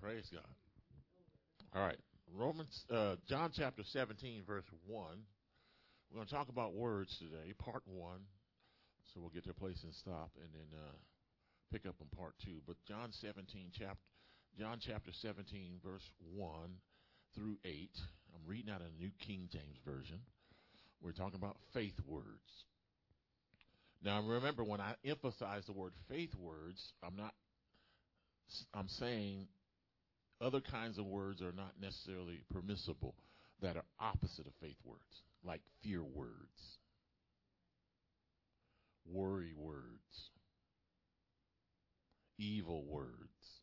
Praise God. All right. John chapter 17, verse 1. We're going to talk about words today, part 1. So we'll get to a place and stop and then pick up on part 2. But John chapter 17, verse 1 through 8. I'm reading out a New King James Version. We're talking about faith words. Now remember, when I emphasize the word faith words, I'm saying other kinds of words are not necessarily permissible that are opposite of faith words, like fear words, worry words, evil words,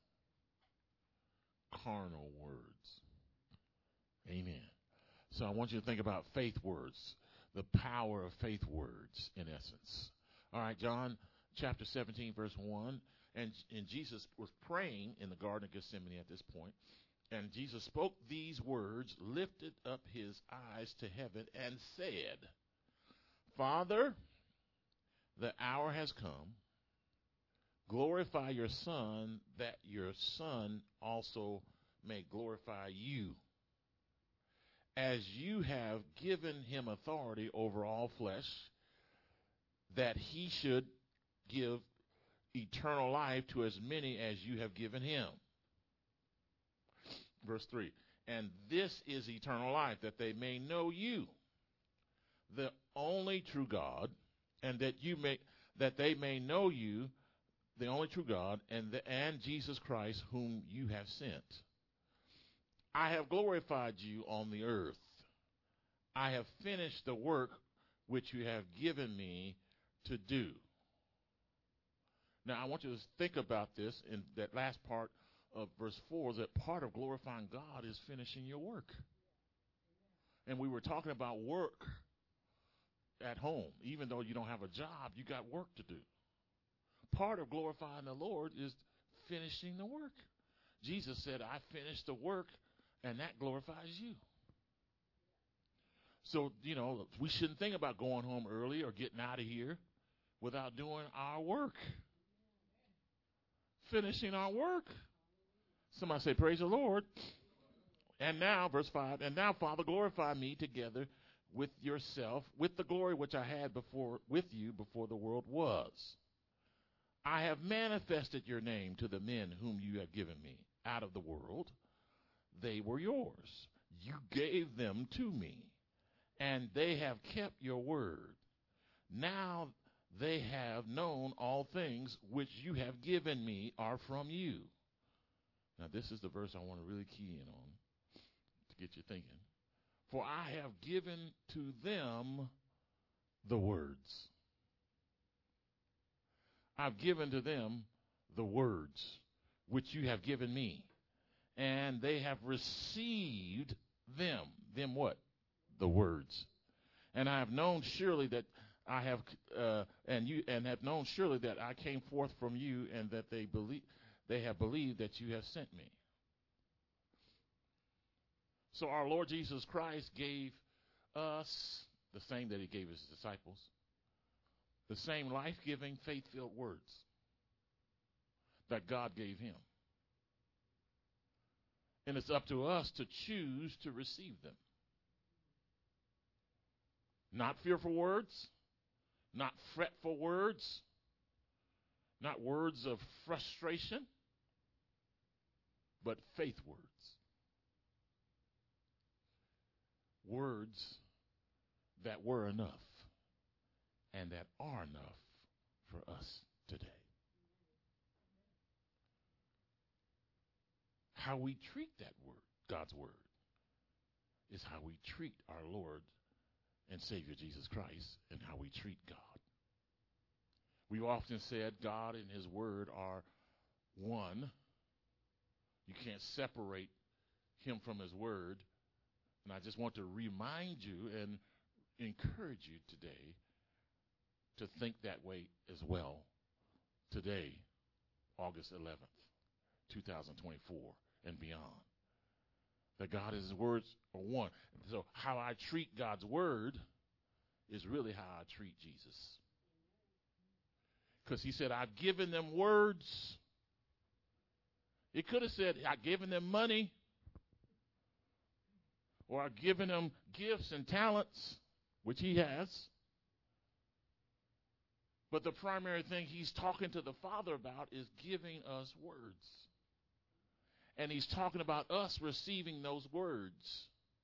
carnal words. Amen. So I want you to think about faith words, the power of faith words in essence. All right, John chapter 17, verse 1. And Jesus was praying in the Garden of Gethsemane at this point. And Jesus spoke these words, lifted up his eyes to heaven, and said, Father, the hour has come. Glorify your Son, that your Son also may glorify you, as you have given him authority over all flesh, that he should give eternal life to as many as you have given him. Verse 3. And this is eternal life, that they may know you, the only true God, and that they may know you, the only true God, and Jesus Christ, whom you have sent. I have glorified you on the earth. I have finished the work which you have given me to do. Now, I want you to think about this in that last part of verse 4, that part of glorifying God is finishing your work. And we were talking about work at home. Even though you don't have a job, you got work to do. Part of glorifying the Lord is finishing the work. Jesus said, I finished the work, and that glorifies you. So, we shouldn't think about going home early or getting out of here without doing our work. Finishing our work. Somebody say, praise the Lord. And now, verse 5, and now, Father, glorify me together with yourself, with the glory which I had with you before the world was. I have manifested your name to the men whom you have given me out of the world. They were yours. You gave them to me, and they have kept your word. Now they have known all things which you have given me are from you. Now this is the verse I want to really key in on to get you thinking. For I have given to them the words. I've given to them the words which you have given me, and they have received them. Them what? The words. And I have known surely that I have, and have known surely that I came forth from you, and that they have believed that you have sent me. So our Lord Jesus Christ gave us the same that he gave his disciples, the same life-giving, faith-filled words that God gave him. And it's up to us to choose to receive them. Not fearful words, not fretful words, not words of frustration, but faith words. Words that were enough and that are enough for us today. How we treat that word, God's word, is how we treat our Lord and Savior Jesus Christ, and how we treat God. We've often said God and his word are one. You can't separate him from his word. And I just want to remind you and encourage you today to think that way as well. Today, August 11th, 2024 and beyond. That God and his words are one. So how I treat God's word is really how I treat Jesus. Because he said, I've given them words. It could have said, I've given them money, or I've given them gifts and talents, which he has. But the primary thing he's talking to the Father about is giving us words. And he's talking about us receiving those words.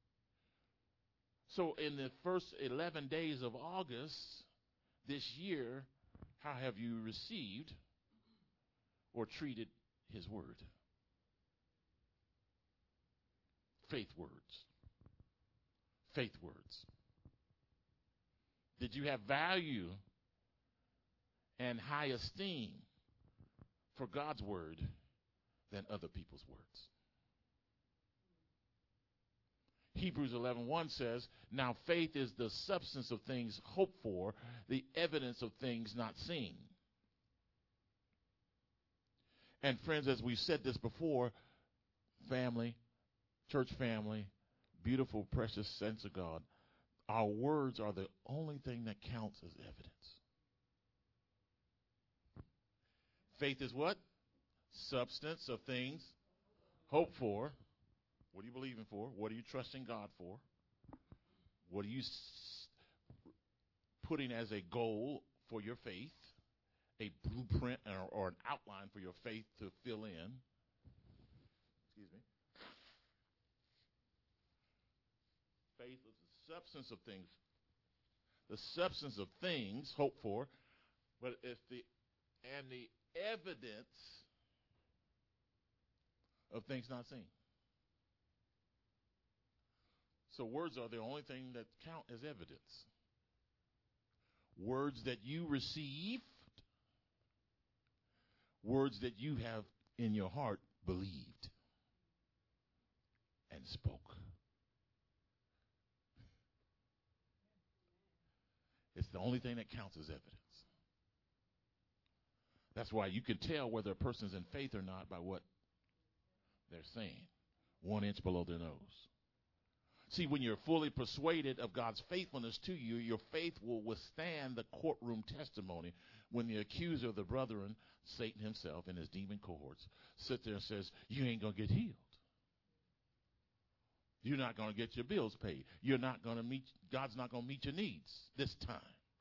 So in the first 11 days of August this year, how have you received or treated his word? Faith words. Faith words. Did you have value and high esteem for God's word than other people's words? Hebrews 11:1 says, now faith is the substance of things hoped for, the evidence of things not seen. And friends, as we've said this before, family, church family, beautiful, precious saints of God, our words are the only thing that counts as evidence. Faith is what? Substance of things hoped for. What are you believing for? What are you trusting God for? What are you putting as a goal for your faith? A blueprint or an outline for your faith to fill in. Excuse me. Faith is the substance of things. The substance of things hoped for, but it's the evidence of things not seen. So words are the only thing that count as evidence. Words that you received, words that you have in your heart believed and spoke. It's the only thing that counts as evidence. That's why you can tell whether a person's in faith or not by what they're saying, 1 inch below their nose. See, when you're fully persuaded of God's faithfulness to you, your faith will withstand the courtroom testimony when the accuser of the brethren, Satan himself and his demon cohorts, sit there and says, you ain't going to get healed. You're not going to get your bills paid. You're not going to God's not going to meet your needs this time.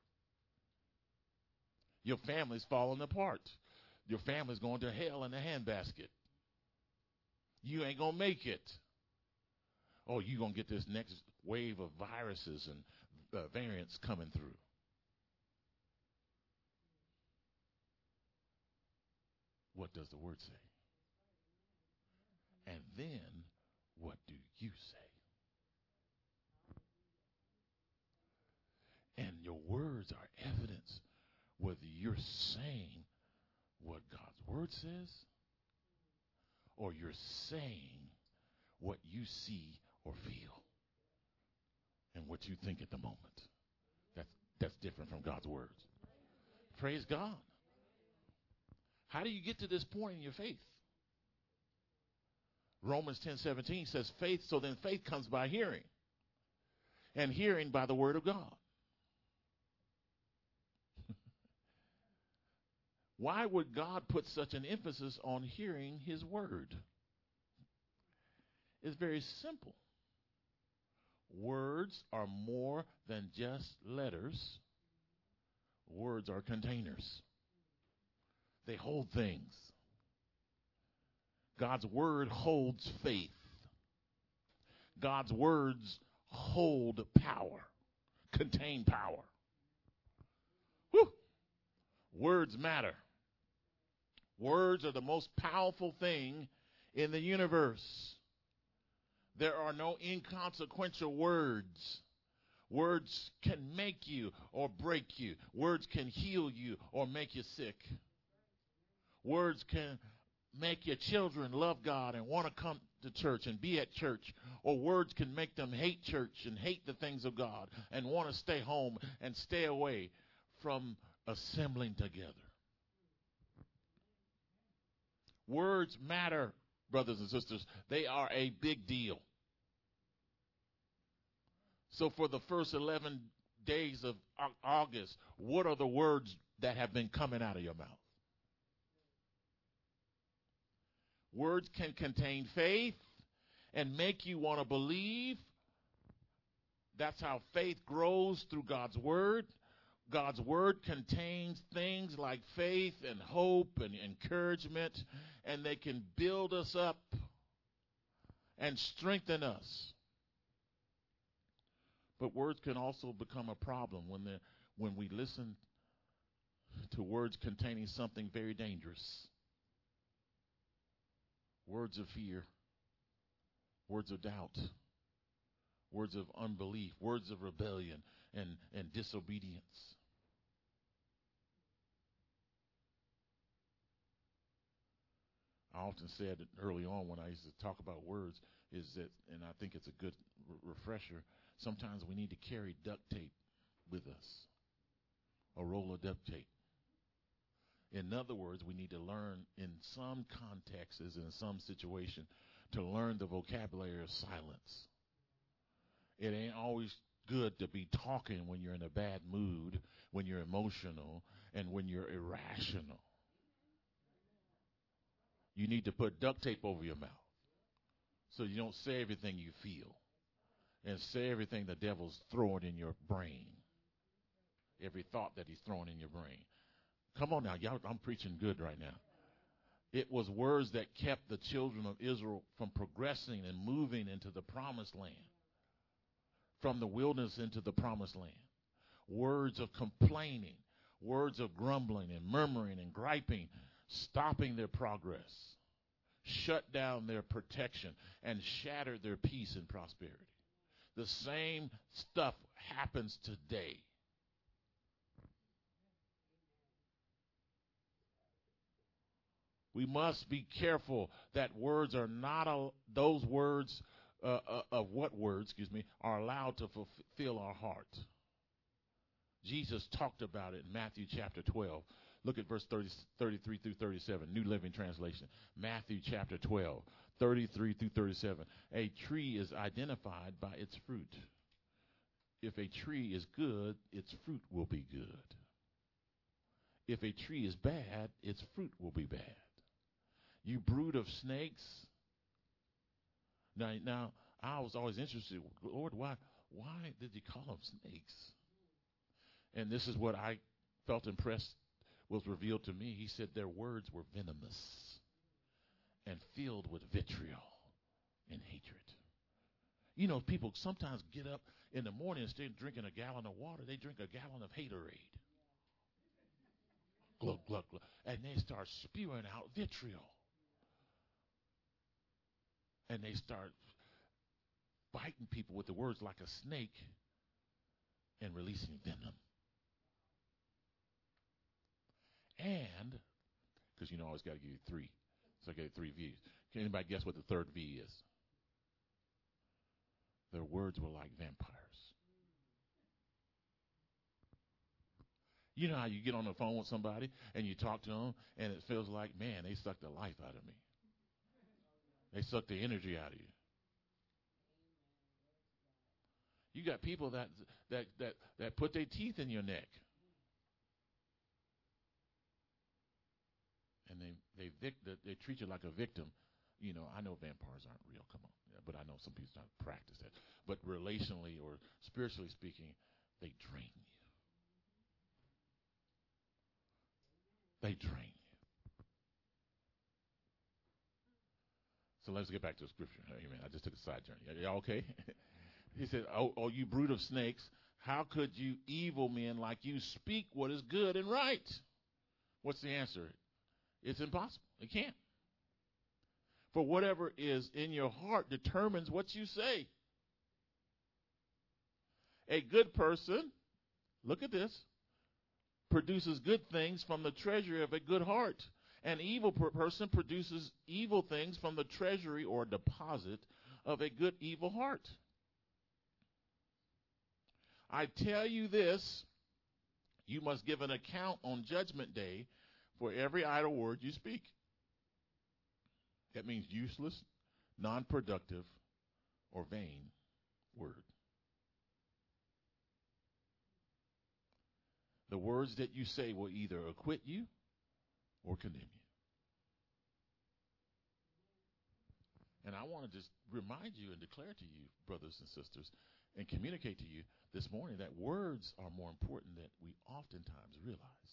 Your family's falling apart. Your family's going to hell in a handbasket. You ain't going to make it. Oh, you're going to get this next wave of viruses and variants coming through. What does the word say? And then, what do you say? And your words are evidence whether you're saying what God's word says or you're saying what you see or feel and what you think at the moment. That's different from God's words. Praise God. How do you get to this point in your faith? Romans 10:17 says faith, so then faith comes by hearing, and hearing by the word of God. Why would God put such an emphasis on hearing his word? It's very simple. Words are more than just letters. Words are containers. They hold things. God's word holds faith. God's words hold power, contain power. Whew. Words matter. Words are the most powerful thing in the universe. There are no inconsequential words. Words can make you or break you. Words can heal you or make you sick. Words can make your children love God and want to come to church and be at church. Or words can make them hate church and hate the things of God and want to stay home and stay away from assembling together. Words matter, brothers and sisters. They are a big deal. So for the first 11 days of August, what are the words that have been coming out of your mouth? Words can contain faith and make you want to believe. That's how faith grows, through God's word. God's word contains things like faith and hope and encouragement, and they can build us up and strengthen us. But words can also become a problem when we listen to words containing something very dangerous. Words of fear, words of doubt, words of unbelief, words of rebellion and disobedience. I often said early on when I used to talk about words is that, and I think it's a good refresher, sometimes we need to carry duct tape with us, a roll of duct tape. In other words, we need to learn in some contexts, in some situation, to learn the vocabulary of silence. It ain't always good to be talking when you're in a bad mood, when you're emotional, and when you're irrational. You need to put duct tape over your mouth so you don't say everything you feel and say everything the devil's throwing in your brain, every thought that he's throwing in your brain. Come on now, y'all, I'm preaching good right now. It was words that kept the children of Israel from progressing and moving into the promised land, from the wilderness into the promised land. Words of complaining, words of grumbling and murmuring and griping, stopping their progress, shut down their protection, and shattered their peace and prosperity. The same stuff happens today. We must be careful that words are not those words of what words, are allowed to fulfill our heart. Jesus talked about it in Matthew chapter 12. Look at verse 33 through 37, New Living Translation. Matthew chapter 12, 33 through 37. A tree is identified by its fruit. If a tree is good, its fruit will be good. If a tree is bad, its fruit will be bad. You brood of snakes. Now, I was always interested, Lord, why did you call them snakes? And this is what I felt impressed was revealed to me. He said their words were venomous and filled with vitriol and hatred. You know, people sometimes get up in the morning, instead of drinking a gallon of water, they drink a gallon of haterade. Glug, glug, glug. And they start spewing out vitriol. And they start biting people with the words like a snake and releasing venom. And, because I always got to give you three. So I gave 3 V's. Can anybody guess what the third V is? Their words were like vampires. You know how you get on the phone with somebody and you talk to them and it feels like, man, they sucked the life out of me. They suck the energy out of you. You got people that put their teeth in your neck. And they treat you like a victim. I know vampires aren't real, come on. Yeah, but I know some people don't practice that. But relationally or spiritually speaking, they drain you. They drain you. So let's get back to the scripture. Amen. I just took a side journey. Y'all okay? He said, oh, you brood of snakes, how could you evil men like you speak what is good and right? What's the answer? It's impossible. It can't. For whatever is in your heart determines what you say. A good person, look at this, produces good things from the treasury of a good heart. An evil person produces evil things from the treasury or deposit of a good evil heart. I tell you this, you must give an account on Judgment Day for every idle word you speak. That means useless, non-productive, or vain word. The words that you say will either acquit you or condemn you. And I want to just remind you and declare to you, brothers and sisters, and communicate to you this morning that words are more important than we oftentimes realize.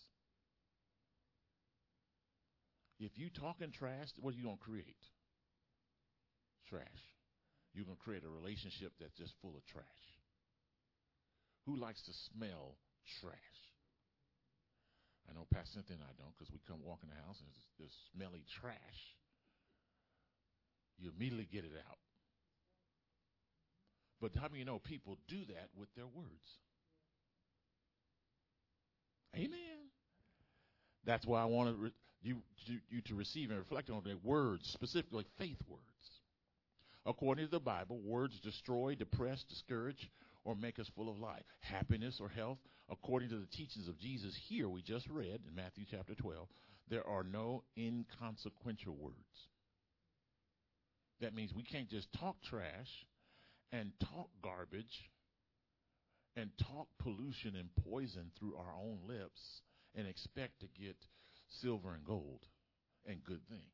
If you talking trash, what are you going to create? Trash. You're going to create a relationship that's just full of trash. Who likes to smell trash? I know Pastor Cynthia and I don't, because we come walk in the house and there's smelly trash. You immediately get it out. But how many of you know people do that with their words? Amen. That's why I want you to receive and reflect on their words, specifically faith words. According to the Bible, words destroy, depress, discourage, or make us full of life, happiness, or health. According to the teachings of Jesus here, we just read in Matthew chapter 12, there are no inconsequential words. That means we can't just talk trash and talk garbage and talk pollution and poison through our own lips and expect to get silver and gold and good things.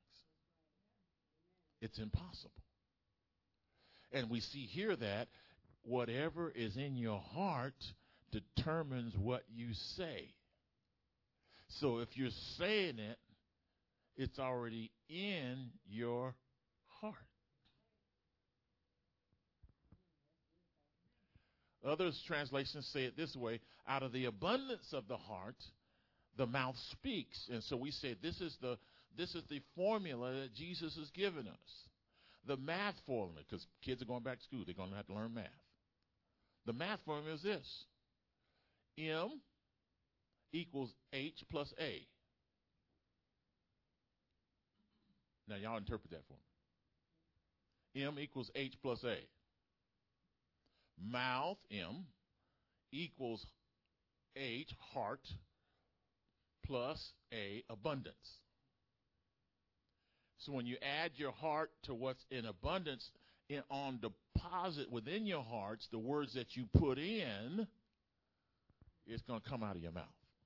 It's impossible. And we see here that whatever is in your heart determines what you say. So if you're saying it, it's already in your heart. Other translations say it this way: out of the abundance of the heart, the mouth speaks. And so we say this is the formula that Jesus has given us. The math formula, because kids are going back to school, they're going to have to learn math. The math formula is this: M equals H plus A. Now y'all interpret that for me. M equals H plus A. Mouth, M, equals H, heart, plus A, abundance. So when you add your heart to what's in abundance, on deposit within your hearts, the words that you put in, it's going to come out of your mouth.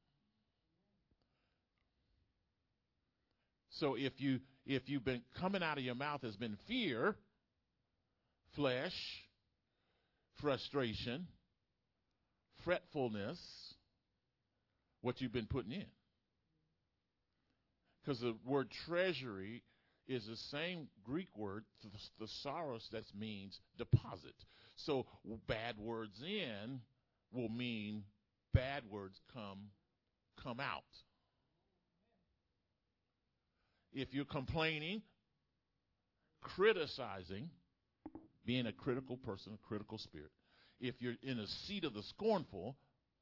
So if you've been coming out of your mouth has been fear, flesh, frustration, fretfulness, what you've been putting in. Because the word treasury is the same Greek word, thesaurus, that means deposit. So bad words in will mean bad words come out. If you're complaining, criticizing, being a critical person, a critical spirit, if you're in a seat of the scornful,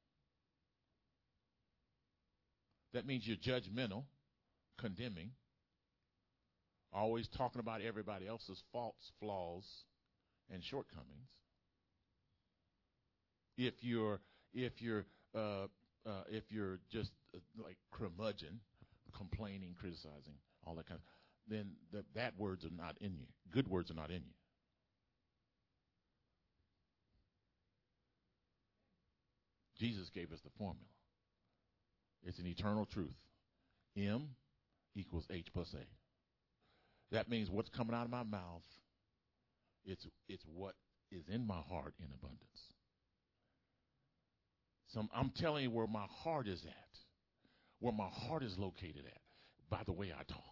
that means you're judgmental, condemning, always talking about everybody else's faults, flaws, and shortcomings. If you're just like curmudgeon, complaining, criticizing, all that kind of, then bad words are not in you. Good words are not in you. Jesus gave us the formula. It's an eternal truth. M equals H plus A. That means what's coming out of my mouth, it's what is in my heart in abundance. So I'm telling you where my heart is at, where my heart is located at, by the way I talk.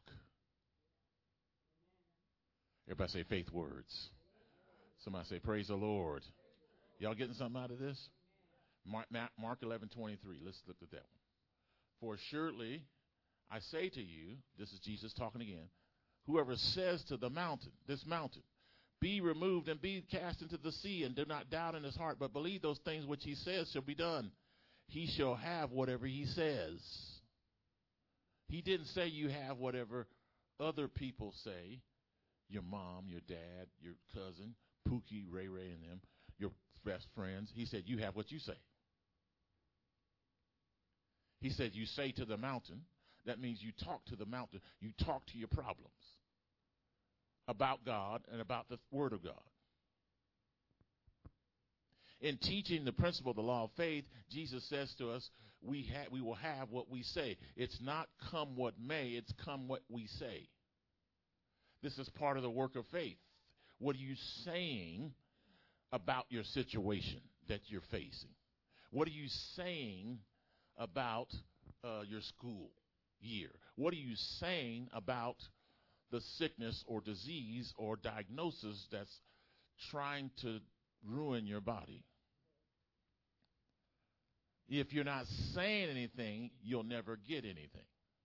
Everybody say faith words. Somebody say praise the Lord. Y'all getting something out of this? Mark 11:23. Let's look at that one. For surely I say to you, this is Jesus talking again, whoever says to the mountain, this mountain, be removed and be cast into the sea, and do not doubt in his heart, but believe those things which he says shall be done, he shall have whatever he says. He didn't say you have whatever other people say, your mom, your dad, your cousin, Pookie, Ray Ray, and them, your best friends. He said you have what you say. He said you say to the mountain. That means you talk to the mountain. You talk to your problems about God and about the Word of God. In teaching the principle of the law of faith, Jesus says to us, we will have what we say. It's not come what may, it's come what we say. This is part of the work of faith. What are you saying about your situation that you're facing? What are you saying about your school year? What are you saying about the sickness or disease or diagnosis that's trying to ruin your body? If you're not saying anything, you'll never get anything.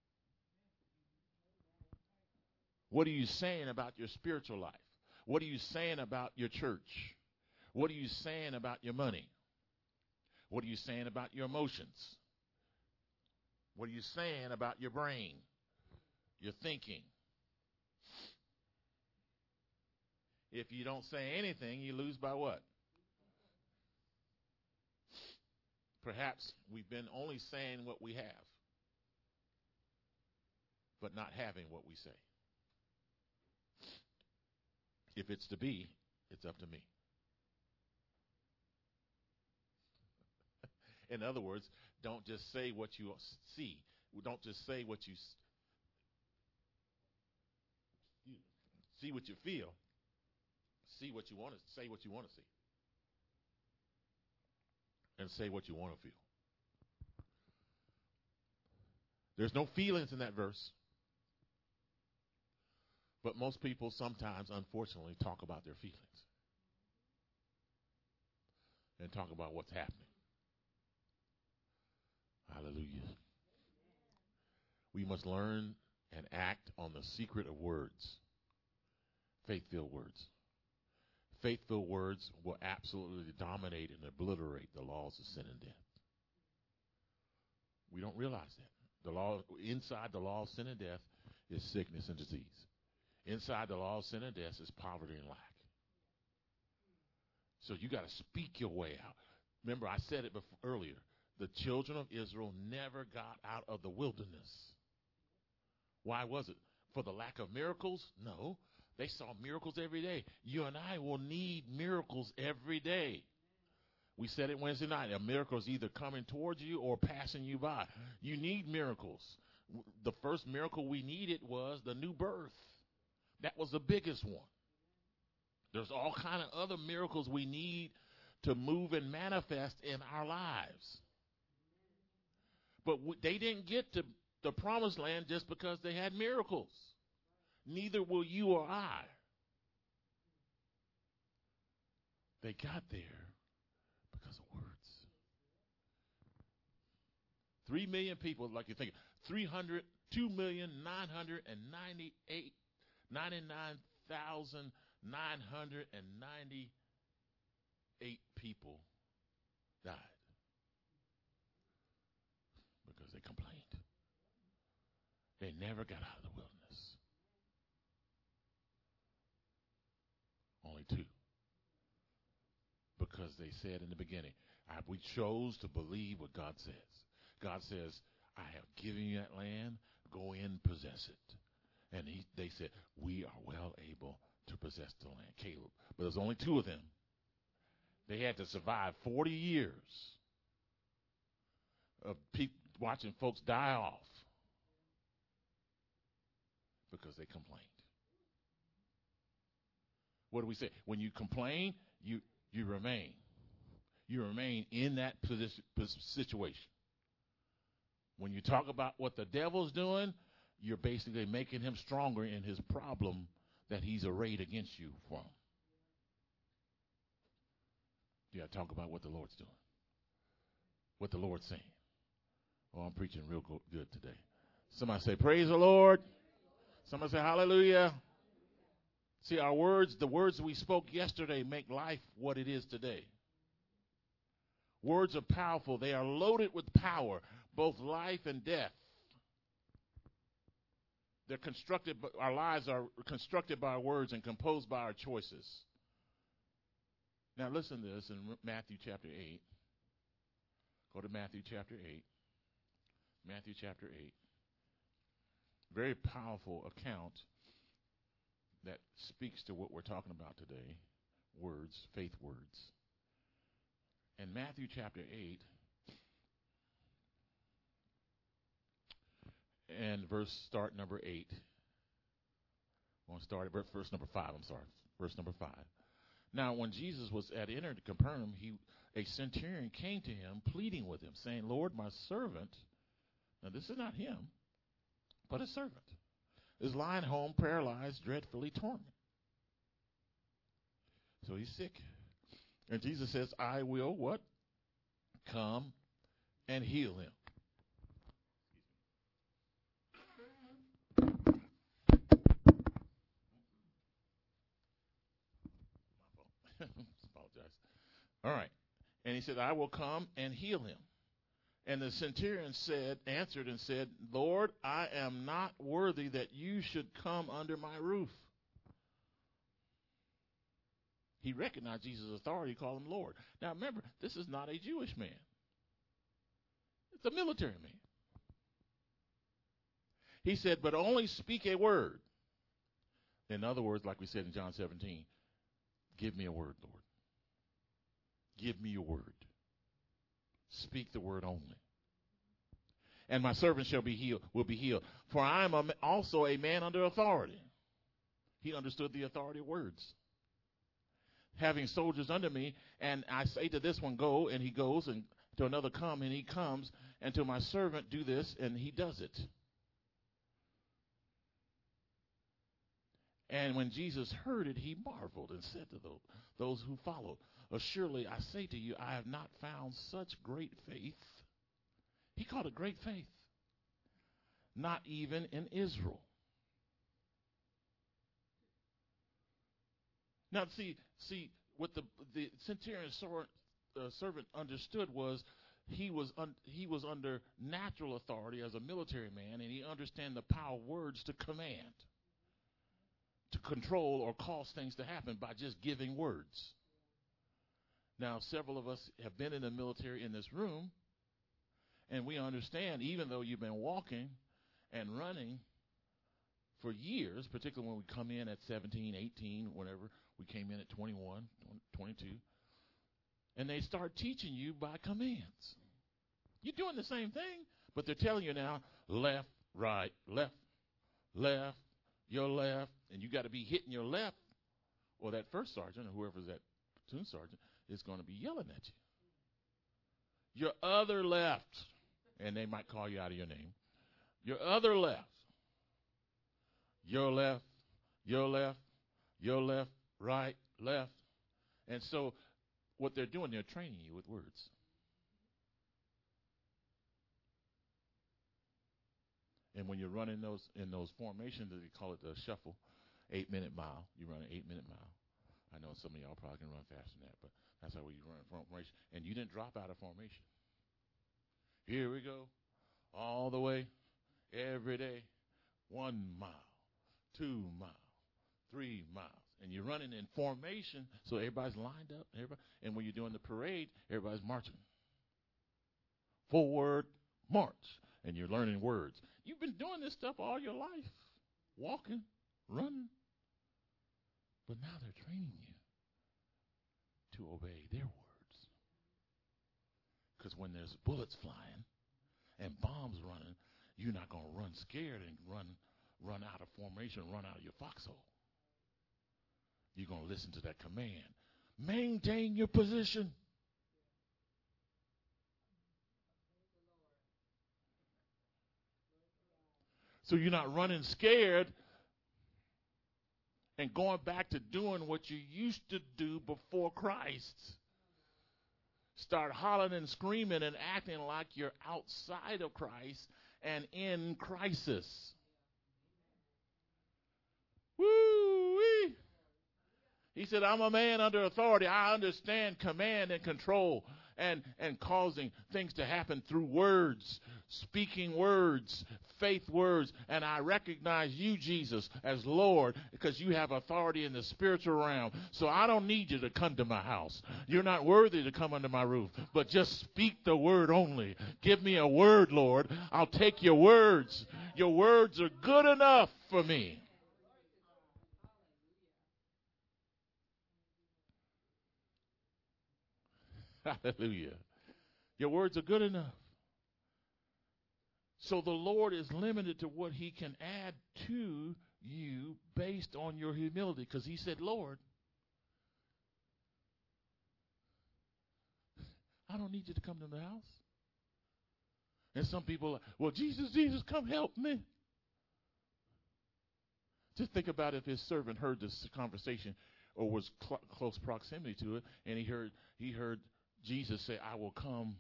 What are you saying about your spiritual life? What are you saying about your church? What are you saying about your money? What are you saying about your emotions? What are you saying about your brain, your thinking? If you don't say anything, you lose by what? Perhaps we've been only saying what we have, but not having what we say. If it's to be, it's up to me. In other words, don't just say what you see. Don't just say what you see what you feel. See what you want to say, what you want to see. And say what you want to feel. There's no feelings in that verse. But most people sometimes, unfortunately, talk about their feelings. And talk about what's happening. Hallelujah. We must learn and act on the secret of words. Faith-filled words. Faith-filled words will absolutely dominate and obliterate the laws of sin and death. We don't realize that. Inside the law of sin and death is sickness and disease. Inside the law of sin and death is poverty and lack. So you got to speak your way out. Remember, I said it earlier. The children of Israel never got out of the wilderness. Why was it? For the lack of miracles? No. They saw miracles every day. You and I will need miracles every day. We said it Wednesday night. A miracle is either coming towards you or passing you by. You need miracles. The first miracle we needed was the new birth. That was the biggest one. There's all kind of other miracles we need to move and manifest in our lives. But they didn't get to the promised land just because they had miracles. Neither will you or I. They got there because of words. 3 million people, like you think, 2,998,998 people died because they complained. They never got out of the wilderness. Only 2. Because they said in the beginning, we chose to believe what God says. God says, I have given you that land. Go in, possess it. And they said, we are well able to possess the land. Caleb. But there's only 2 of them. They had to survive 40 years of watching folks die off because they complained. What do we say? When you complain, you remain. You remain in that situation. When you talk about what the devil's doing, you're basically making him stronger in his problem that he's arrayed against you from. You got to talk about what the Lord's doing. What the Lord's saying. Oh, I'm preaching real good today. Somebody say, praise the Lord. Somebody say, hallelujah. See, our words, the words we spoke yesterday make life what it is today. Words are powerful. They are loaded with power, both life and death. They're constructed, our lives are constructed by our words and composed by our choices. Now listen to this in Matthew chapter 8. Go to Matthew chapter 8. Matthew chapter 8. Very powerful account that speaks to what we're talking about today. Words, faith words. In Matthew chapter 8 and start number 8. I want to start at verse number 5. I'm sorry. Verse number 5. Now, when Jesus was at entered Capernaum, a centurion came to him, pleading with him, saying, Lord, my servant, now this is not him, but a servant, is lying home, paralyzed, dreadfully tormented. So he's sick. And Jesus says, I will what? Come and heal him. Apologize. All right. And he said, I will come and heal him. And the centurion answered and said, Lord, I am not worthy that you should come under my roof. He recognized Jesus' authority, he called him Lord. Now remember, this is not a Jewish man. It's a military man. He said, but only speak a word. In other words, like we said in John 17, give me a word, Lord. Give me a word. Speak the word only. And my servant will be healed. For I am also a man under authority. He understood the authority of words. Having soldiers under me, and I say to this one, go, and he goes, and to another, come, and he comes, and to my servant, do this, and he does it. And when Jesus heard it, he marveled and said to those who followed, surely I say to you, I have not found such great faith. He called it great faith. Not even in Israel. Now, see, what the centurion servant understood was he was under natural authority as a military man, and he understood the power of words to command, to control or cause things to happen by just giving words. Now, several of us have been in the military in this room, and we understand, even though you've been walking and running for years, particularly when we come in at 17, 18, whatever, we came in at 21, 22, and they start teaching you by commands. You're doing the same thing, but they're telling you now, left, right, left, your left, and you got to be hitting your left, or that first sergeant, or whoever's that platoon sergeant, is going to be yelling at you. Your other left, and they might call you out of your name. Your other left. Your left, your left, your left, right, left. And so what they're doing, they're training you with words. And when you're running in those formations, they call it the shuffle, 8-minute mile. You run an 8-minute mile. I know some of y'all probably can run faster than that, but that's how we run formation. And you didn't drop out of formation. Here we go, all the way, every day, 1 mile, 2 miles, 3 miles. And you're running in formation, so everybody's lined up. And when you're doing the parade, everybody's marching. Forward, march. And you're learning words. You've been doing this stuff all your life, walking, running. But now they're training you to obey their words. Because when there's bullets flying and bombs running, you're not going to run scared and run out of formation, run out of your foxhole. You're going to listen to that command. Maintain your position. So you're not running scared and going back to doing what you used to do before Christ. Start hollering and screaming and acting like you're outside of Christ and in crisis. Woo-wee. He said, I'm a man under authority. I understand command and control and causing things to happen through words, speaking words, faith words. And I recognize you, Jesus, as Lord because you have authority in the spiritual realm. So I don't need you to come to my house. You're not worthy to come under my roof, but just speak the word only. Give me a word, Lord. I'll take your words. Your words are good enough for me. Hallelujah. Your words are good enough. So the Lord is limited to what he can add to you based on your humility. Because he said, Lord, I don't need you to come to the house. And some people are like, well, Jesus, come help me. Just think about if his servant heard this conversation or was close proximity to it, and he heard Jesus say, I will come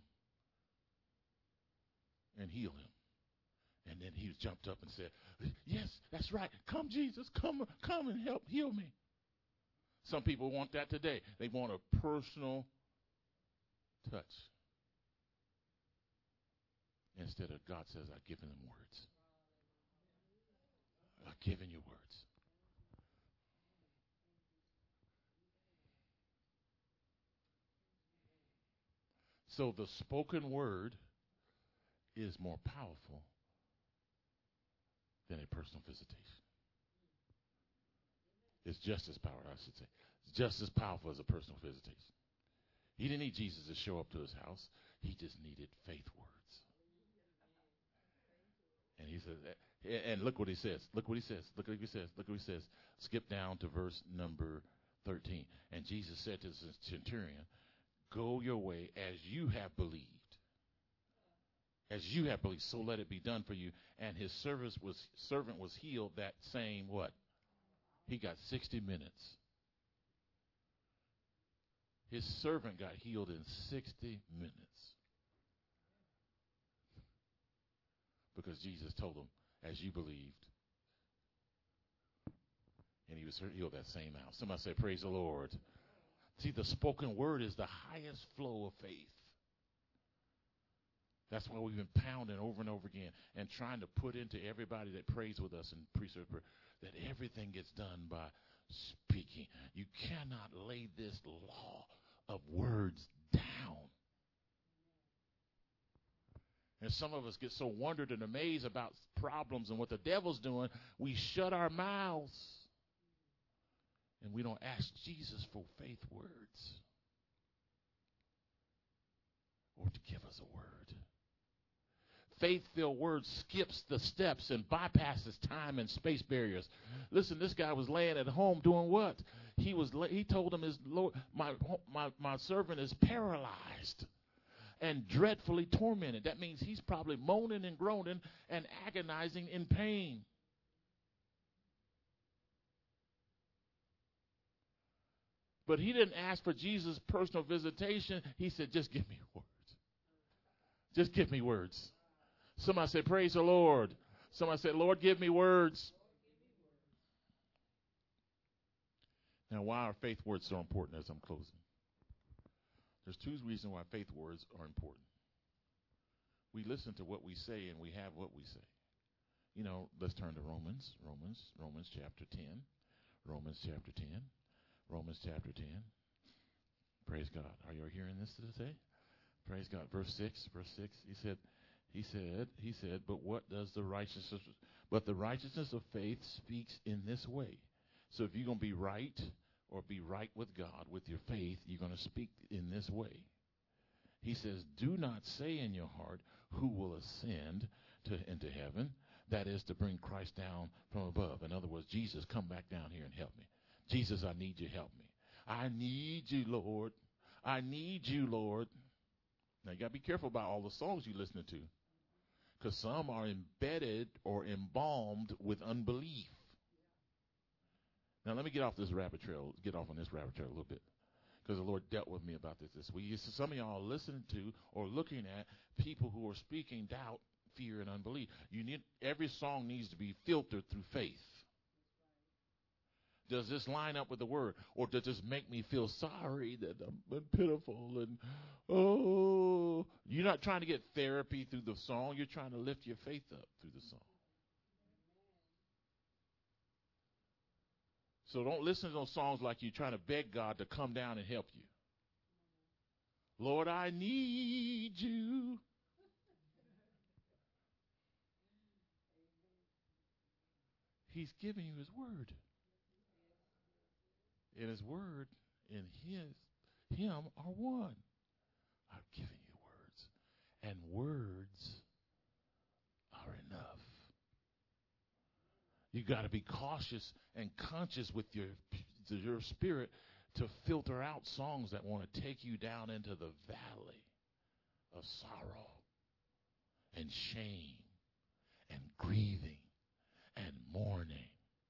and heal him. And then he jumped up and said, yes, that's right. Come, Jesus, come and help heal me. Some people want that today. They want a personal touch. Instead of God says, I've given them words. I've given you words. So the spoken word is more powerful than a personal visitation. It's just as powerful, I should say. It's just as powerful as a personal visitation. He didn't need Jesus to show up to his house. He just needed faith words. And he says, and look what he says. Look what he says. Look what he says. Look what he says. Skip down to verse number 13. And Jesus said to the centurion, go your way as you have believed. As you have believed, so let it be done for you. And his servant was healed that same what? He got 60 minutes. His servant got healed in 60 minutes. Because Jesus told him, as you believed. And he was healed that same hour. Somebody say, praise the Lord. See, the spoken word is the highest flow of faith. That's why we've been pounding over and over again and trying to put into everybody that prays with us and priesthood prayer that everything gets done by speaking. You cannot lay this law of words down. And some of us get so wondered and amazed about problems and what the devil's doing, we shut our mouths and we don't ask Jesus for faith words or to give us a word. Faith-filled word skips the steps and bypasses time and space barriers. Listen, this guy was laying at home doing what? He told him, his Lord, my servant is paralyzed and dreadfully tormented. That means he's probably moaning and groaning and agonizing in pain. But he didn't ask for Jesus' personal visitation. He said, just give me words. Just give me words. Somebody say, praise the Lord. Somebody say, Lord, give me words. Now, why are faith words so important as I'm closing? There's two reasons why faith words are important. We listen to what we say and we have what we say. You know, let's turn to Romans chapter 10. Romans chapter 10. Romans chapter 10. Praise God. Are you hearing this today? Praise God. Verse 6. He said, but the righteousness of faith speaks in this way. So if you're going to be right or be right with God with your faith, you're going to speak in this way. He says, do not say in your heart, who will ascend into heaven? That is to bring Christ down from above. In other words, Jesus, come back down here and help me. Jesus, I need you, help me. I need you, Lord. I need you, Lord. Now, you got to be careful about all the songs you're listening to, because some are embedded or embalmed with unbelief. Now, let me get off on this rabbit trail a little bit, because the Lord dealt with me about this week. Some of y'all are listening to or looking at people who are speaking doubt, fear, and unbelief. Every song needs to be filtered through faith. Does this line up with the word? Or does this make me feel sorry that I'm pitiful and, oh. You're not trying to get therapy through the song. You're trying to lift your faith up through the song. So don't listen to those songs like you're trying to beg God to come down and help you. Lord, I need you. He's giving you his word. And his word and him are one. I've given you words. And words are enough. You got to be cautious and conscious with your spirit to filter out songs that want to take you down into the valley of sorrow and shame and grieving and mourning.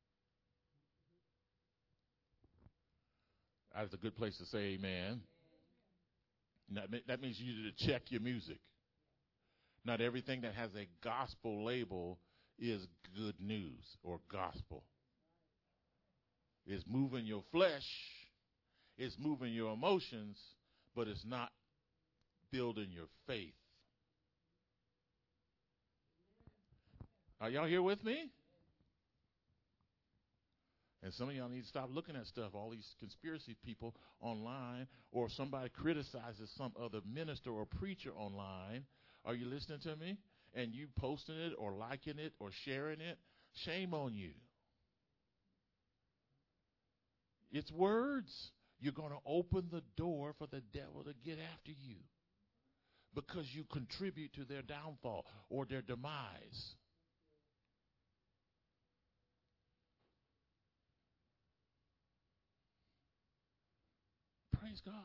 That's a good place to say amen. That means you need to check your music. Not everything that has a gospel label is good news or gospel. It's moving your flesh, it's moving your emotions, but it's not building your faith. Are y'all here with me? And some of y'all need to stop looking at stuff, all these conspiracy people online, or somebody criticizes some other minister or preacher online. Are you listening to me? And you posting it or liking it or sharing it? Shame on you. It's words. You're going to open the door for the devil to get after you because you contribute to their downfall or their demise. Praise God.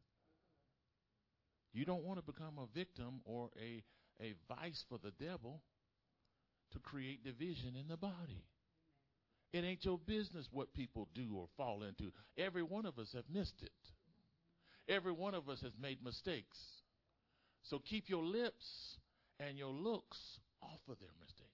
You don't want to become a victim or a vice for the devil to create division in the body. It ain't your business what people do or fall into. Every one of us have missed it. Every one of us has made mistakes. So keep your lips and your looks off of their mistakes.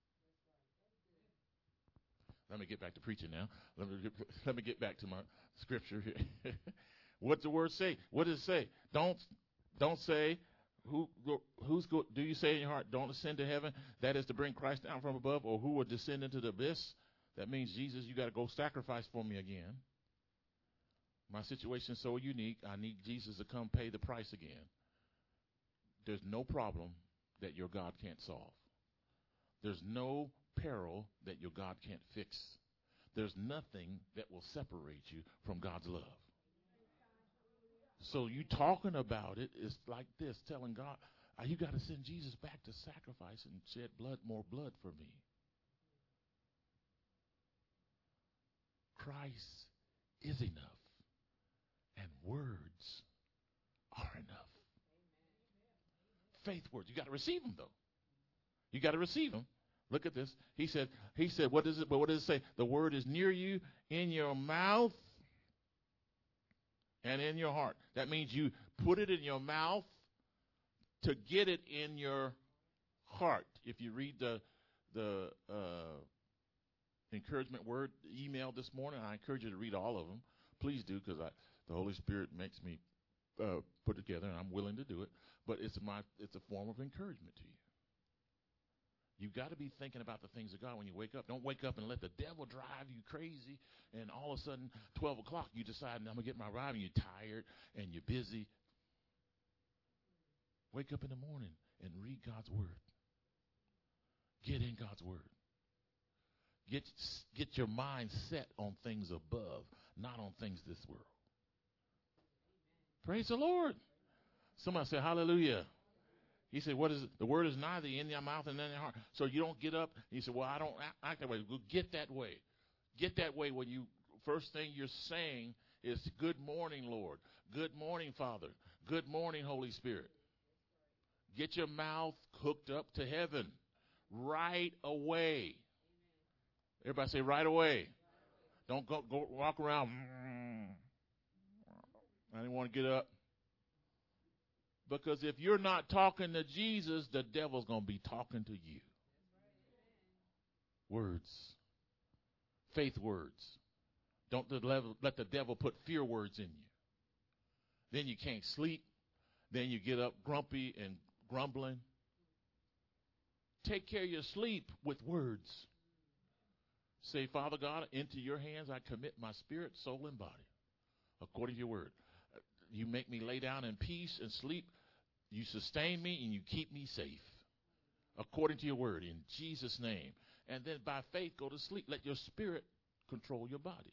Let me get back to preaching now. Let me get back to my scripture here. What's the word say? What does it say? Don't say, do you say in your heart, don't ascend to heaven? That is to bring Christ down from above, or who will descend into the abyss? That means, Jesus, you got to go sacrifice for me again. My situation is so unique. I need Jesus to come pay the price again. There's no problem that your God can't solve. There's no peril that your God can't fix. There's nothing that will separate you from God's love. So you talking about it is like this, telling God, you got to send Jesus back to sacrifice and shed more blood for me. Christ is enough, and words are enough. Faith words. You got to receive them, though. You got to receive them. Look at this. He said, what is it? But what does it say? The word is near you, in your mouth and in your heart. That means you put it in your mouth to get it in your heart. If you read the encouragement word email this morning, I encourage you to read all of them. Please do, because the Holy Spirit makes me put it together, and I'm willing to do it. But it's a form of encouragement to you. You've got to be thinking about the things of God when you wake up. Don't wake up and let the devil drive you crazy, and all of a sudden, 12 o'clock, you decide, I'm going to get my ride, and you're tired, and you're busy. Wake up in the morning and read God's Word. Get in God's Word. Get your mind set on things above, not on things this world. Praise the Lord. Somebody say hallelujah. He said, what is it? The word is neither in your mouth and in your heart. So you don't get up. He said, well, I don't act that way. Well, get that way. Get that way when first thing you're saying is, good morning, Lord. Good morning, Father. Good morning, Holy Spirit. Get your mouth hooked up to heaven right away. Everybody say right away. Don't go walk around. I didn't want to get up. Because if you're not talking to Jesus, the devil's going to be talking to you. Words. Faith words. Don't let the devil put fear words in you. Then you can't sleep. Then you get up grumpy and grumbling. Take care of your sleep with words. Say, Father God, into your hands I commit my spirit, soul, and body. According to your word. You make me lay down in peace and sleep. You sustain me and you keep me safe. According to your word, in Jesus' name. And then by faith, go to sleep. Let your spirit control your body.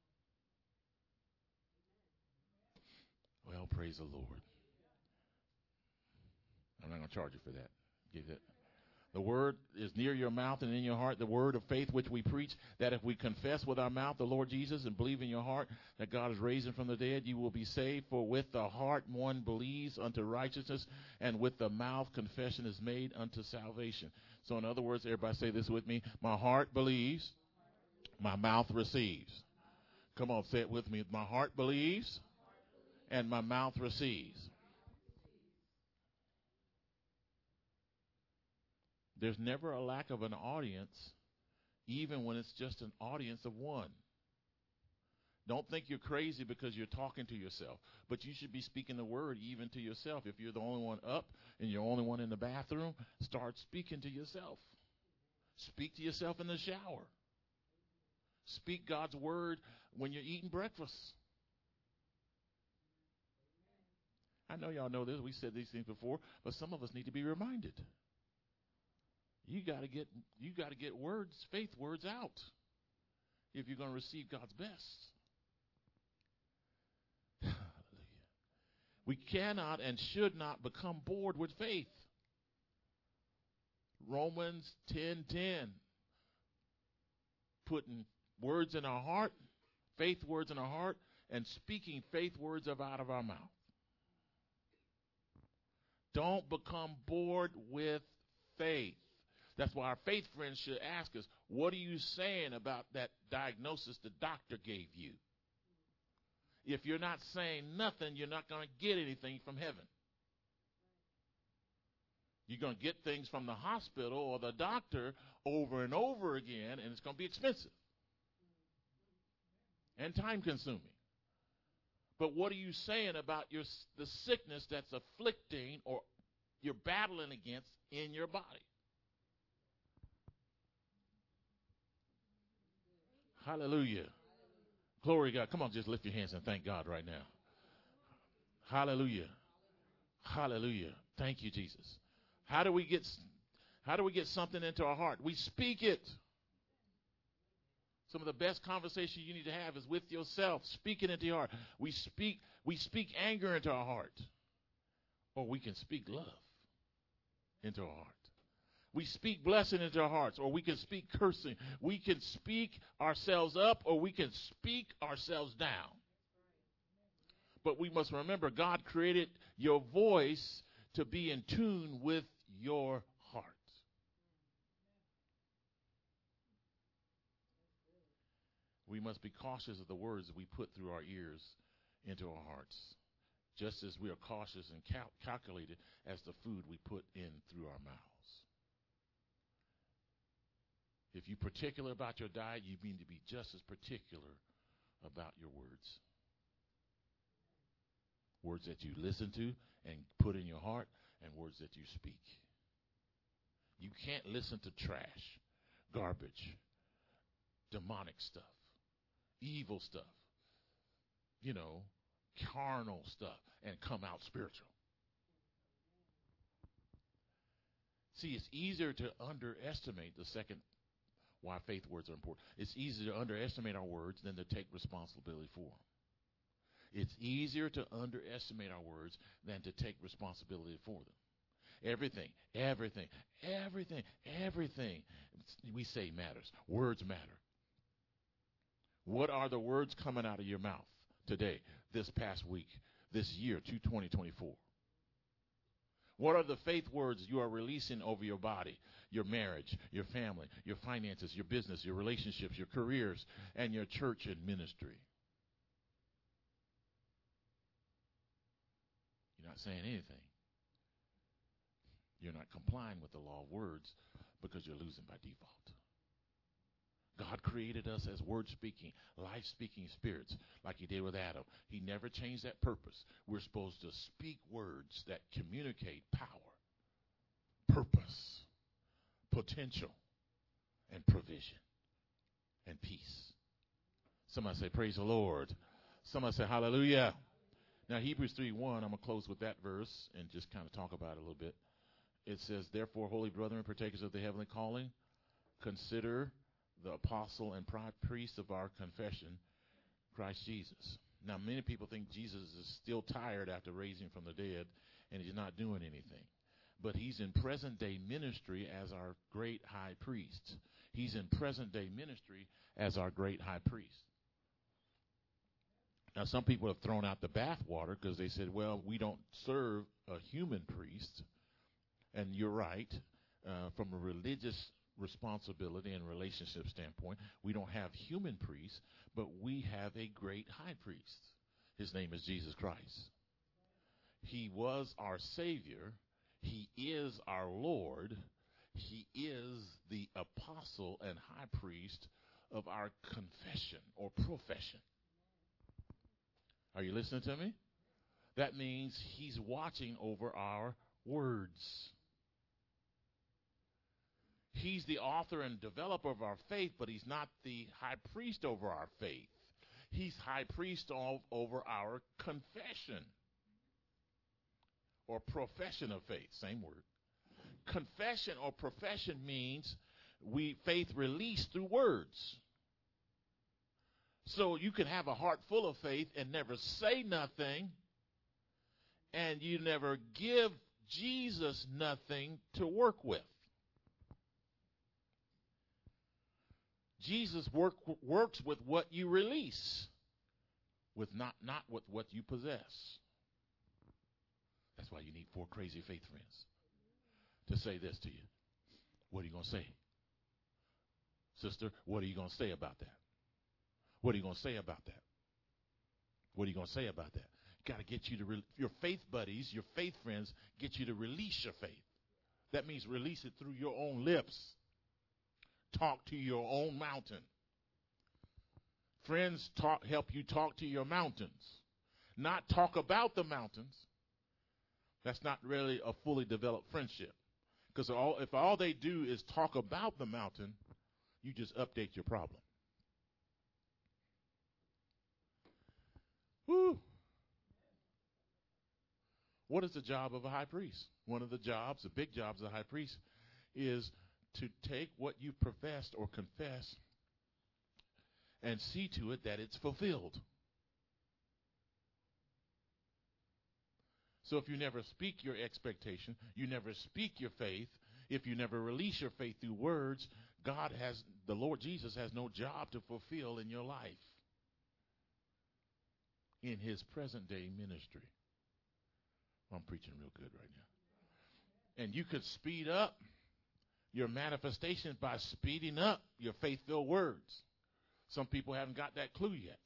Well, praise the Lord. I'm not going to charge you for that. Give it. The word is near your mouth and in your heart, the word of faith which we preach, that if we confess with our mouth the Lord Jesus and believe in your heart that God is raised him from the dead, you will be saved. For with the heart one believes unto righteousness, and with the mouth confession is made unto salvation. So in other words, everybody say this with me. My heart believes, my mouth receives. Come on, say it with me. My heart believes and my mouth receives. There's never a lack of an audience, even when it's just an audience of one. Don't think you're crazy because you're talking to yourself, but you should be speaking the word even to yourself. If you're the only one up and you're the only one in the bathroom, start speaking to yourself. Speak to yourself in the shower. Speak God's word when you're eating breakfast. I know y'all know this. We said these things before, but some of us need to be reminded. You got to get words, faith words out if you're going to receive God's best. Hallelujah. We cannot and should not become bored with faith. Romans 10:10, putting words in our heart, faith words in our heart, and speaking faith words out of our mouth. Don't become bored with faith. That's why our faith friends should ask us, what are you saying about that diagnosis the doctor gave you? If you're not saying nothing, you're not going to get anything from heaven. You're going to get things from the hospital or the doctor over and over again, and it's going to be expensive and time consuming. But what are you saying about the sickness that's afflicting or you're battling against in your body? Hallelujah. Glory to God. Come on, just lift your hands and thank God right now. Hallelujah. Hallelujah. Thank you, Jesus. How do we get something into our heart? We speak it. Some of the best conversation you need to have is with yourself. Speak it into your heart. We speak anger into our heart. Or we can speak love into our heart. We speak blessing into our hearts, or we can speak cursing. We can speak ourselves up, or we can speak ourselves down. But we must remember, God created your voice to be in tune with your heart. We must be cautious of the words that we put through our ears into our hearts, just as we are cautious and calculated as the food we put in through our mouths. If you're particular about your diet, you need to be just as particular about your words. Words that you listen to and put in your heart, and words that you speak. You can't listen to trash, garbage, demonic stuff, evil stuff, carnal stuff, and come out spiritual. See, it's easier to underestimate the second why faith words are important. It's easier to underestimate our words than to take responsibility for them. It's easier to underestimate our words than to take responsibility for them. Everything we say matters. Words matter. What are the words coming out of your mouth today, this past week, this year, 2024? What are the faith words you are releasing over your body, your marriage, your family, your finances, your business, your relationships, your careers, and your church and ministry? You're not saying anything. You're not complying with the law of words because you're losing by default. God created us as word-speaking, life-speaking spirits like he did with Adam. He never changed that purpose. We're supposed to speak words that communicate power, purpose, potential, and provision, and peace. Somebody say, praise the Lord. Somebody say, hallelujah. Now, Hebrews 3:1, I'm going to close with that verse and just kind of talk about it a little bit. It says, therefore, holy brethren, partakers of the heavenly calling, consider the apostle and priest of our confession, Christ Jesus. Now, many people think Jesus is still tired after raising from the dead, and he's not doing anything. but he's in present day ministry as our great high priest. He's in present day ministry as our great high priest. Now, some people have thrown out the bathwater because they said, well, we don't serve a human priest. And you're right. From a religious responsibility and relationship standpoint, we don't have human priests, but we have a great high priest. His name is Jesus Christ. He was our Savior. He is our Lord. He is the apostle and high priest of our confession or profession. Are you listening to me? That means he's watching over our words. He's the author and developer of our faith, but he's not the high priest over our faith. He's high priest over our confession or profession of faith. Same word. Confession or profession means faith released through words. So you can have a heart full of faith and never say nothing, and you never give Jesus nothing to work with. Jesus works with what you release, with not with what you possess. That's why you need 4 crazy faith friends to say this to you. What are you going to say? Sister, what are you going to say about that? What are you going to say about that? What are you going to say about that? Got to get you to, your faith buddies, your faith friends, get you to release your faith. That means release it through your own lips. Talk to your own mountain. Friends help you talk to your mountains. Not talk about the mountains. That's not really a fully developed friendship. Because if all they do is talk about the mountain, you just update your problem. Woo. What is the job of a high priest? One of the jobs, the big jobs of a high priest, is to take what you professed or confess and see to it that it's fulfilled. So if you never speak your expectation, you never speak your faith, if you never release your faith through words, the Lord Jesus has no job to fulfill in your life. In his present day ministry. I'm preaching real good right now. And you could speed up your manifestation by speeding up your faith-filled words. Some people haven't got that clue yet.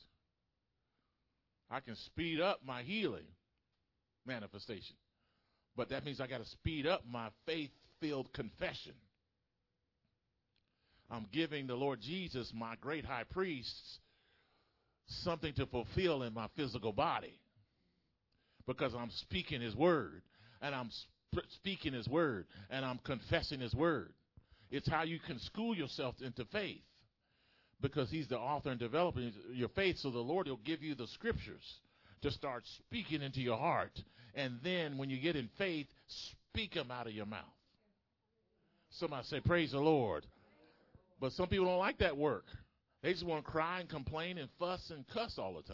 I can speed up my healing manifestation. But that means I got to speed up my faith-filled confession. I'm giving the Lord Jesus, my great high priest, something to fulfill in my physical body because I'm speaking his word and I'm speaking his word and I'm confessing his word. It's how you can school yourself into faith because he's the author and developer of your faith. So the Lord will give you the scriptures to start speaking into your heart. And then when you get in faith, speak them out of your mouth. Somebody say, praise the Lord. But some people don't like that work. They just want to cry and complain and fuss and cuss all the time.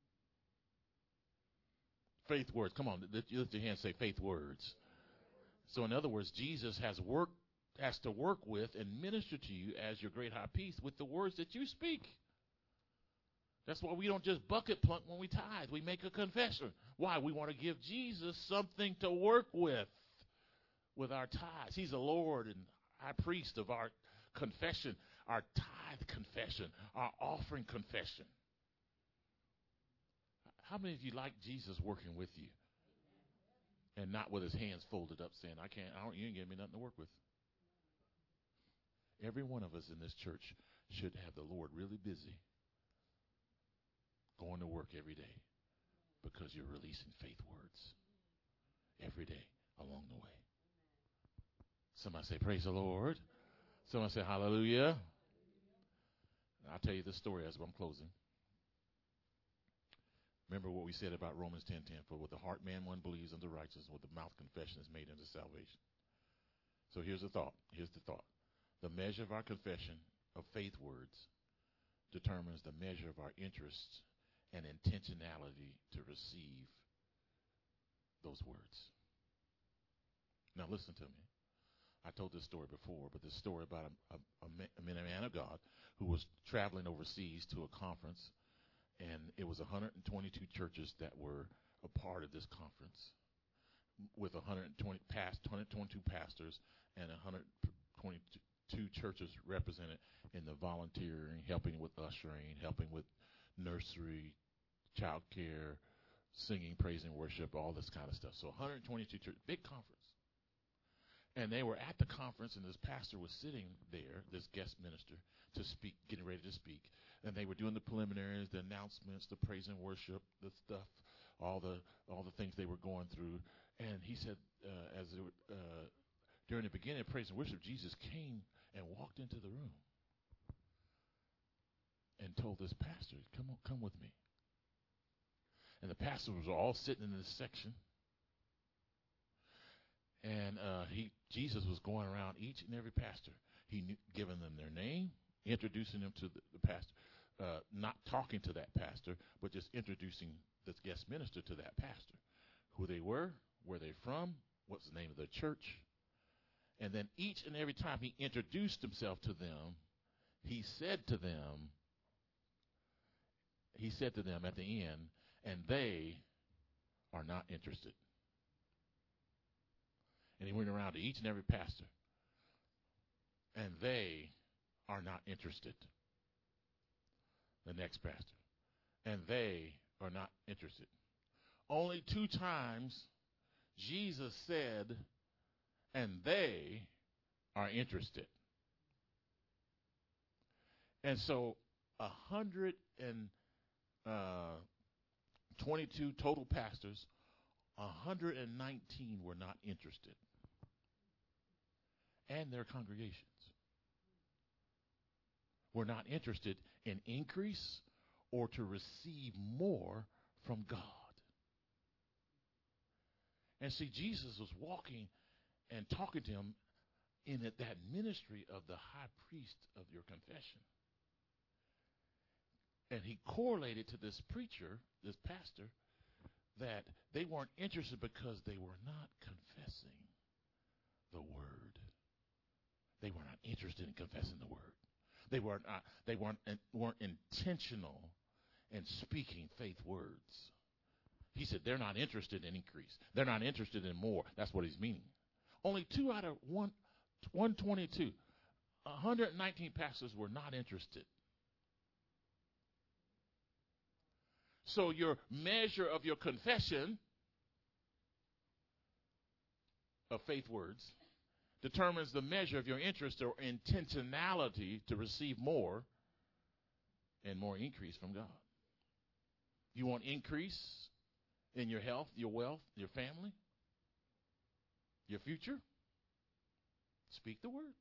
Faith words. Come on, lift your hand and say faith words. So in other words, Jesus has to work with and minister to you as your great high priest with the words that you speak. That's why we don't just bucket plunk when we tithe. We make a confession. Why? We want to give Jesus something to work with our tithes. He's the Lord and high priest of our confession, our tithe confession, our offering confession. How many of you like Jesus working with you and not with his hands folded up saying, you ain't giving me nothing to work with? Every one of us in this church should have the Lord really busy going to work every day because you're releasing faith words every day along the way. Somebody say, praise the Lord. Somebody say, hallelujah. I'll tell you this story as I'm closing. Remember what we said about Romans 10:10. For with the heart man one believes unto righteousness, with the mouth confession is made unto salvation. So here's the thought. The measure of our confession of faith words determines the measure of our interest and intentionality to receive those words. Now listen to me. I told this story before, but this story about a man of God who was traveling overseas to a conference, and it was 122 churches that were a part of this conference, with 122 pastors and 122 churches represented in the volunteering, helping with ushering, helping with nursery, child care, singing, praise and worship, all this kind of stuff. So 122 churches, big conference. And they were at the conference, and this pastor was sitting there, this guest minister, to speak, getting ready to speak. And they were doing the preliminaries, the announcements, the praise and worship, the stuff, all the things they were going through. And he said, during the beginning of praise and worship, Jesus came and walked into the room and told this pastor, come with me. And the pastors were all sitting in this section. And Jesus was going around each and every pastor. He giving them their name, introducing them to the pastor, not talking to that pastor, but just introducing this guest minister to that pastor, who they were, where they're from, what's the name of the church. And then each and every time he introduced himself to them, he said to them at the end, and they are not interested. And he went around to each and every pastor, and they are not interested. The next pastor, and they are not interested. Only 2 times Jesus said, and they are interested. And so 122 total pastors, 119 were not interested. And their congregations were not interested in increase or to receive more from God. And see, Jesus was walking and talking to him in that ministry of the high priest of your confession. And he correlated to this preacher, this pastor, that they weren't interested because they were not confessing the word. They were not interested in confessing the word. They weren't intentional in speaking faith words. He said they're not interested in increase. They're not interested in more. That's what he's meaning. Only 2 out of 122, 119 pastors were not interested. So your measure of your confession of faith words determines the measure of your interest or intentionality to receive more and more increase from God. You want increase in your health, your wealth, your family, your future? Speak the word.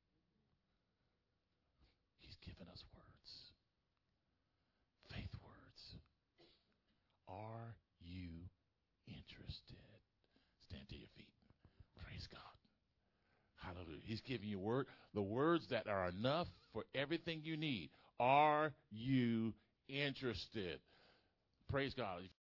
He's given us words. Faith words. Are you interested? Stand to your feet. Praise God. Hallelujah. He's giving you word, the words that are enough for everything you need. Are you interested? Praise God.